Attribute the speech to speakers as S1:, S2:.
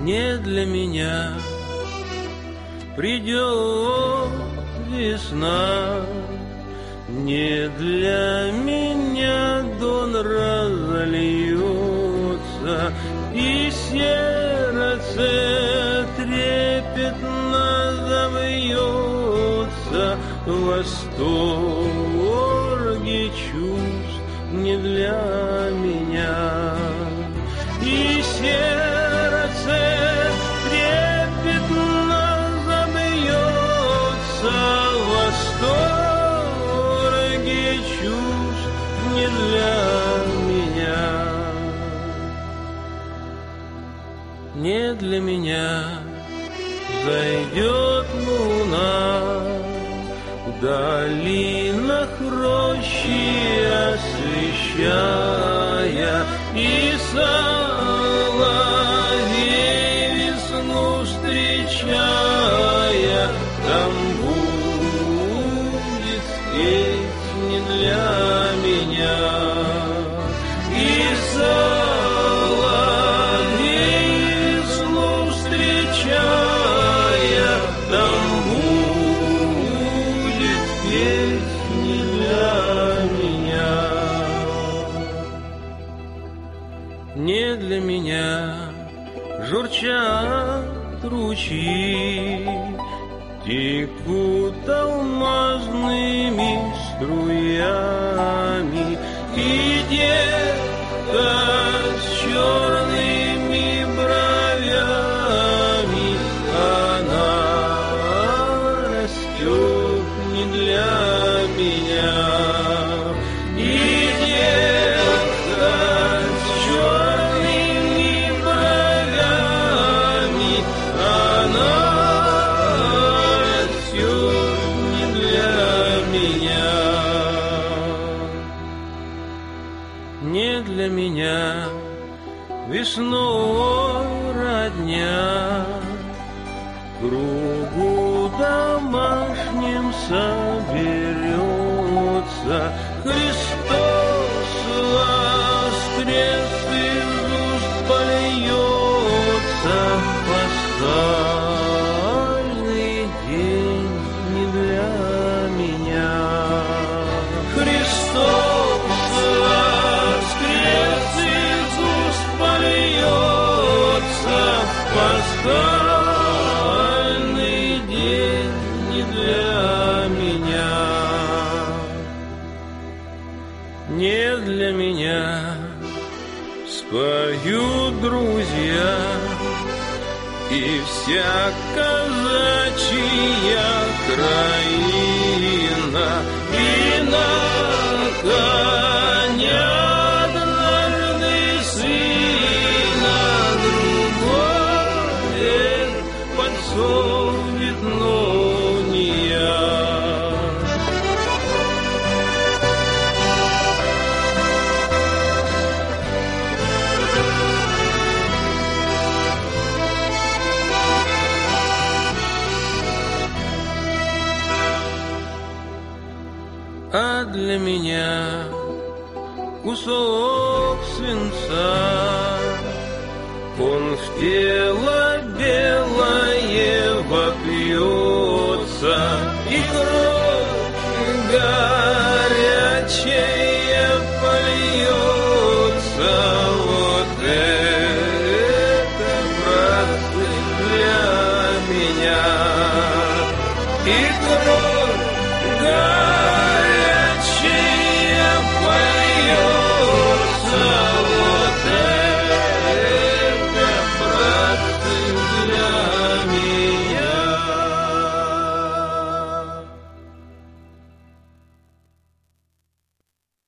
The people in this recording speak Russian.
S1: не для меня. Придет весна, не для меня дон разольется, и сердце трепетно забьется в восторге чувств не для меня. И сердце трепетно забьется в восторге чувств не для меня. Не для меня зайдет луна в долинах рощи освещая, и соловей весну встречая, там будет спеть не для меня. И соловей весну встречая, там будет спеть не для меня. Не для меня журчат ручьи, текут алмазными струями, и девка с черными бровями, она растет не для меня. И девка с черными бровями, она растет не для меня. Не для меня весной родня в кругу домашнем соберется. Христос воскрес, из уст польется пасхальный день не для меня. Христос воскрес, из уст польется пасхальный день не для меня. Не для меня споют друзья, и вся казачья краина, и на коня однажды сына, другое подсовет, но не я. А для меня кусок свинца, он в тело белое вопьется, и кровь горячая польется. Вот это, братцы, для меня. И кровь горячая